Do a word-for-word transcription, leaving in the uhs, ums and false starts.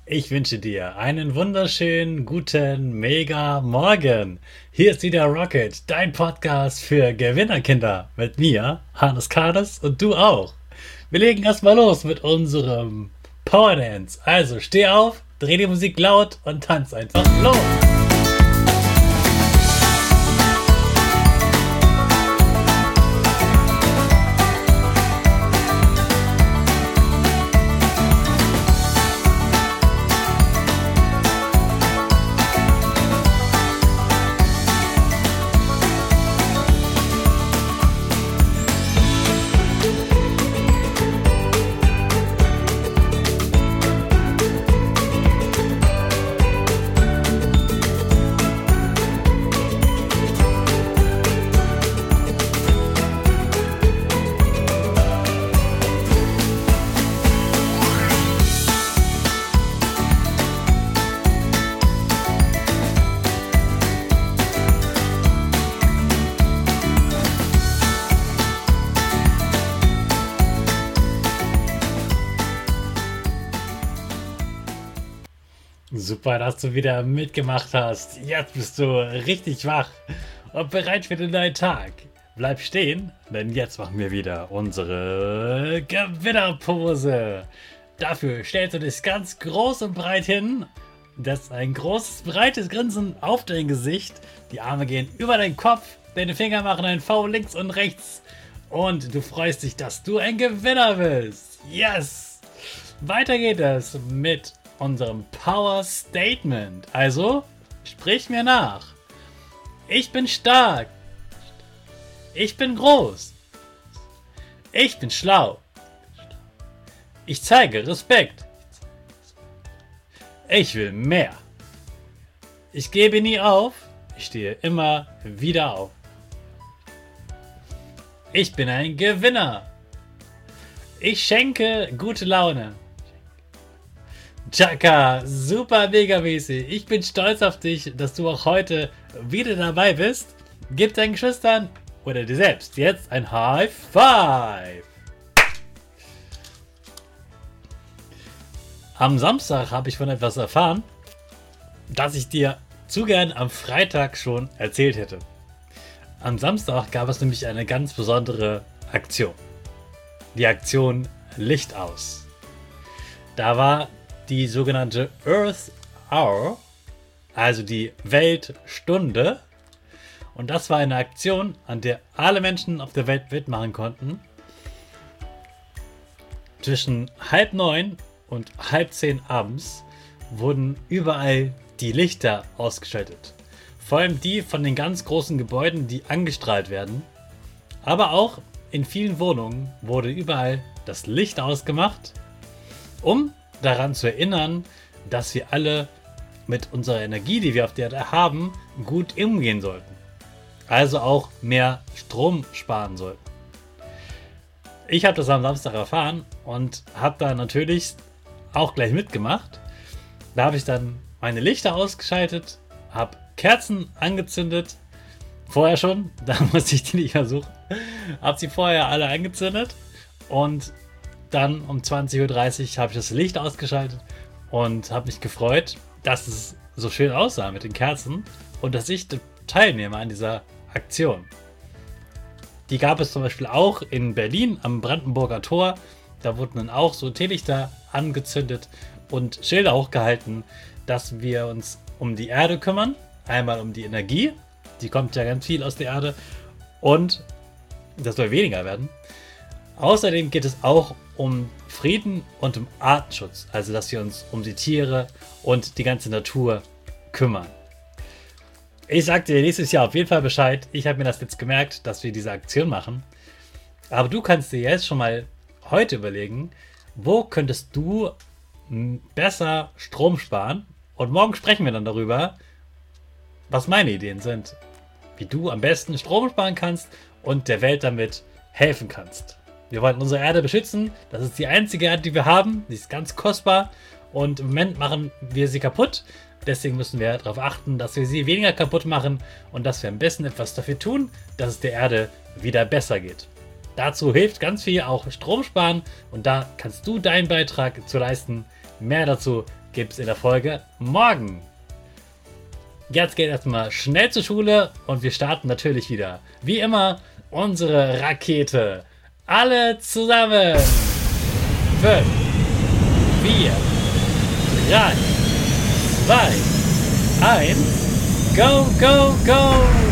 Ich wünsche dir einen wunderschönen, guten, mega Morgen. Hier ist wieder Rocket, dein Podcast für Gewinnerkinder. Mit mir, Hannes Karnes und du auch. Wir legen erstmal los mit unserem Power Dance. Also steh auf, dreh die Musik laut und tanz einfach los. Super, dass du wieder mitgemacht hast. Jetzt bist du richtig wach und bereit für den neuen Tag. Bleib stehen, denn jetzt machen wir wieder unsere Gewinnerpose. Dafür stellst du dich ganz groß und breit hin. Das ist ein großes, breites Grinsen auf dein Gesicht. Die Arme gehen über deinen Kopf. Deine Finger machen ein V links und rechts. Und du freust dich, dass du ein Gewinner bist. Yes! Weiter geht es mit unserem Power Statement. Also, sprich mir nach. Ich bin stark. Ich bin groß. Ich bin schlau. Ich zeige Respekt. Ich will mehr. Ich gebe nie auf. Ich stehe immer wieder auf. Ich bin ein Gewinner. Ich schenke gute Laune. Chaka, super mega mäßig. Ich bin stolz auf dich, dass du auch heute wieder dabei bist. Gib deinen Geschwistern oder dir selbst jetzt ein High Five. Am Samstag habe ich von etwas erfahren, das ich dir zu gern am Freitag schon erzählt hätte. Am Samstag gab es nämlich eine ganz besondere Aktion. Die Aktion Licht aus. Da war die sogenannte Earth Hour, also die Weltstunde. Und das war eine Aktion, an der alle Menschen auf der Welt mitmachen konnten. Zwischen halb neun und halb zehn abends wurden überall die Lichter ausgeschaltet. Vor allem die von den ganz großen Gebäuden, die angestrahlt werden. Aber auch in vielen Wohnungen wurde überall das Licht ausgemacht, um daran zu erinnern, dass wir alle mit unserer Energie, die wir auf der Erde haben, gut umgehen sollten. Also auch mehr Strom sparen sollten. Ich habe das am Samstag erfahren und habe da natürlich auch gleich mitgemacht. Da habe ich dann meine Lichter ausgeschaltet, habe Kerzen angezündet. Vorher schon, da musste ich die nicht mehr suchen. Habe sie vorher alle angezündet und dann um zwanzig Uhr dreißig habe ich das Licht ausgeschaltet und habe mich gefreut, dass es so schön aussah mit den Kerzen und dass ich teilnehme an dieser Aktion. Die gab es zum Beispiel auch in Berlin am Brandenburger Tor. Da wurden dann auch so Teelichter angezündet und Schilder hochgehalten, dass wir uns um die Erde kümmern. Einmal um die Energie, die kommt ja ganz viel aus der Erde, und das soll weniger werden. Außerdem geht es auch um Frieden und um Artenschutz, also dass wir uns um die Tiere und die ganze Natur kümmern. Ich sag dir nächstes Jahr auf jeden Fall Bescheid. Ich habe mir das jetzt gemerkt, dass wir diese Aktion machen. Aber du kannst dir jetzt schon mal heute überlegen, wo könntest du besser Strom sparen? Und morgen sprechen wir dann darüber, was meine Ideen sind, wie du am besten Strom sparen kannst und der Welt damit helfen kannst. Wir wollen unsere Erde beschützen. Das ist die einzige Erde, die wir haben. Die ist ganz kostbar und im Moment machen wir sie kaputt. Deswegen müssen wir darauf achten, dass wir sie weniger kaputt machen und dass wir am besten etwas dafür tun, dass es der Erde wieder besser geht. Dazu hilft ganz viel auch Strom sparen und da kannst du deinen Beitrag zu leisten. Mehr dazu gibt es in der Folge morgen. Jetzt geht erstmal schnell zur Schule und wir starten natürlich wieder. Wie immer, unsere Rakete. Alle zusammen. fünf, vier, drei, zwei, eins. Go, go, go!